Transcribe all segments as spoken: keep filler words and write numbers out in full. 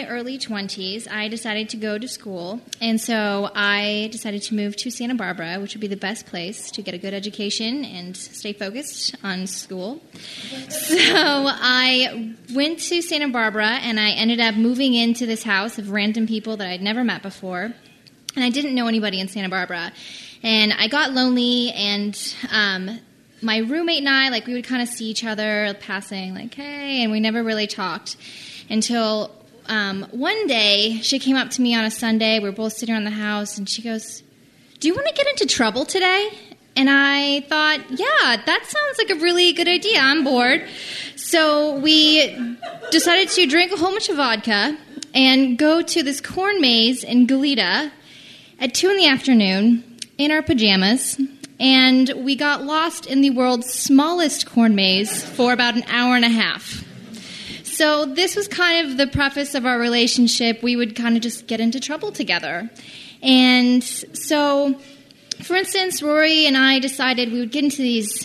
my early twenties, I decided to go to school, and so I decided to move to Santa Barbara, which would be the best place to get a good education and stay focused on school. So I went to Santa Barbara, and I ended up moving into this house of random people that I'd never met before, and I didn't know anybody in Santa Barbara. And I got lonely, and um, my roommate and I, like, we would kind of see each other passing, like, hey, and we never really talked until um, one day she came up to me on a Sunday. We were both sitting around the house, and she goes, do you want to get into trouble today? And I thought, yeah, that sounds like a really good idea. I'm bored. So we decided to drink a whole bunch of vodka and go to this corn maze in Goleta at two in the afternoon in our pajamas. And we got lost in the world's smallest corn maze for about an hour and a half. So this was kind of the preface of our relationship. We would kind of just get into trouble together. And so, for instance, Rory and I decided we would get into these,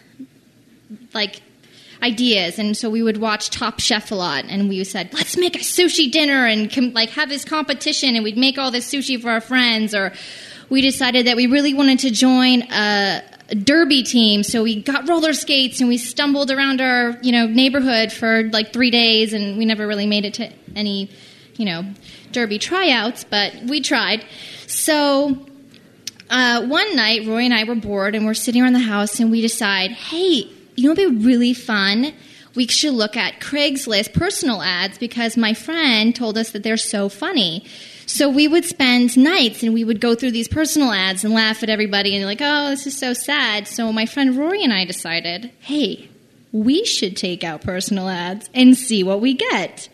like, ideas. And so we would watch Top Chef a lot. And we said, let's make a sushi dinner and, com- like, have this competition. And we'd make all this sushi for our friends. Or we decided that we really wanted to join a derby team, so we got roller skates and we stumbled around our, you know, neighborhood for like three days, and we never really made it to any, you know, derby tryouts, but we tried. So uh, one night, Roy and I were bored, and we're sitting around the house, and we decide, hey, you know what would be really fun? We should look at Craigslist personal ads, because my friend told us that they're so funny. So we would spend nights, and we would go through these personal ads and laugh at everybody and like, oh, this is so sad. So my friend Rory and I decided, hey, we should take out personal ads and see what we get.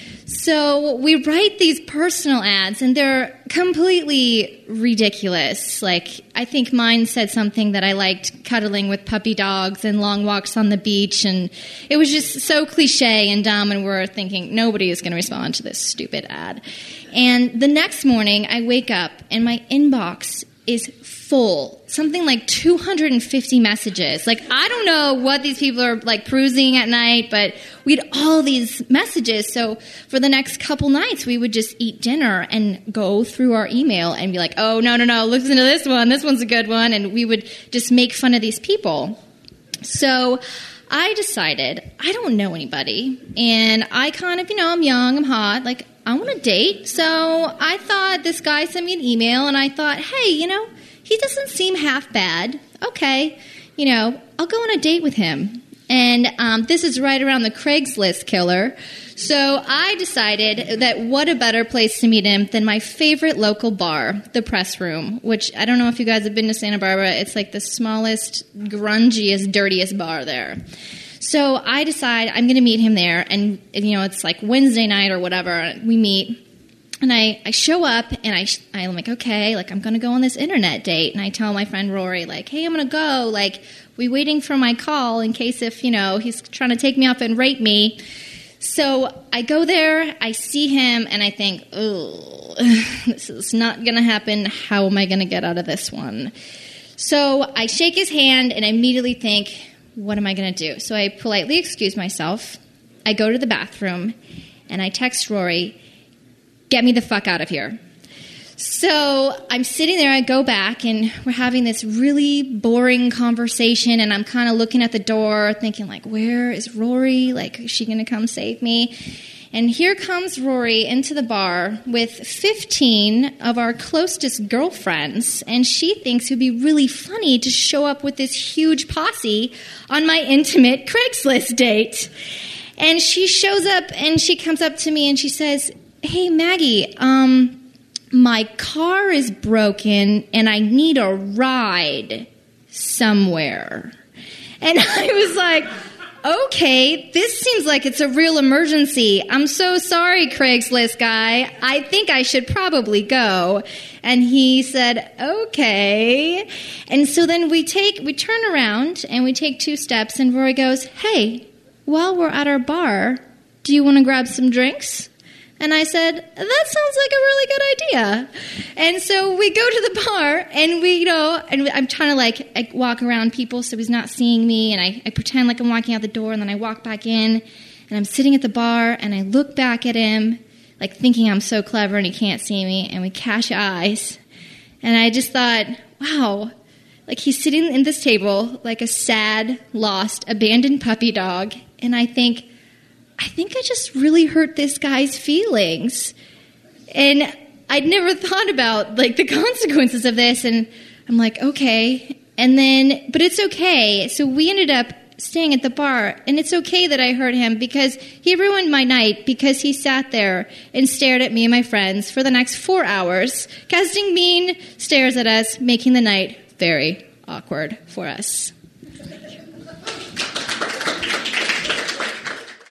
So we write these personal ads, and they're completely ridiculous. Like, I think mine said something that I liked cuddling with puppy dogs and long walks on the beach, and it was just so cliche and dumb, and we're thinking, nobody is going to respond to this stupid ad. And the next morning, I wake up, and my inbox is full, something like two hundred fifty messages. Like, I don't know what these people are, like, perusing at night, but we had all these messages. So for the next couple nights, we would just eat dinner and go through our email and be like, oh, no, no, no, listen to this one. This one's a good one. And we would just make fun of these people. So I decided, I don't know anybody. And I kind of, you know, I'm young, I'm hot, like, I want to date. So I thought, this guy sent me an email, and I thought, hey, you know, he doesn't seem half bad. Okay, you know, I'll go on a date with him. And um, this is right around the Craigslist killer. So I decided that what a better place to meet him than my favorite local bar, the Press Room, which I don't know if you guys have been to Santa Barbara. It's like the smallest, grungiest, dirtiest bar there. So I decide I'm going to meet him there, and, you know, it's like Wednesday night or whatever. We meet, and I, I show up, and I, I'm like, okay, like, I'm going to go on this internet date. And I tell my friend Rory, like, hey, I'm going to go. Like, we waiting for my call in case if, you know, he's trying to take me up and rape me. So I go there, I see him, and I think, oh, this is not going to happen. How am I going to get out of this one? So I shake his hand, and I immediately think, what am I going to do? So I politely excuse myself. I go to the bathroom, and I text Rory, get me the fuck out of here. So I'm sitting there, I go back, and we're having this really boring conversation, and I'm kind of looking at the door thinking, like, where is Rory? Like, is she going to come save me? And here comes Rory into the bar with fifteen of our closest girlfriends, and she thinks it would be really funny to show up with this huge posse on my intimate Craigslist date. And she shows up, and she comes up to me, and she says, hey, Maggie, um, my car is broken, and I need a ride somewhere. And I was like, okay, this seems like it's a real emergency. I'm so sorry, Craigslist guy. I think I should probably go. And he said, okay. And so then we take, we turn around and we take two steps, and Rory goes, hey, while we're at our bar, do you want to grab some drinks? And I said, that sounds like a really good idea. And so we go to the bar, and we, you know, and I'm trying to, like, I walk around people so he's not seeing me, and I, I pretend like I'm walking out the door, and then I walk back in, and I'm sitting at the bar, and I look back at him like thinking I'm so clever and he can't see me, and we catch eyes. And I just thought, wow, like he's sitting in this table like a sad, lost, abandoned puppy dog. And I think, I think I just really hurt this guy's feelings. And I'd never thought about like the consequences of this. And I'm like, okay. And then, but it's okay. So we ended up staying at the bar, and it's okay that I hurt him because he ruined my night because he sat there and stared at me and my friends for the next four hours, casting mean stares at us, making the night very awkward for us.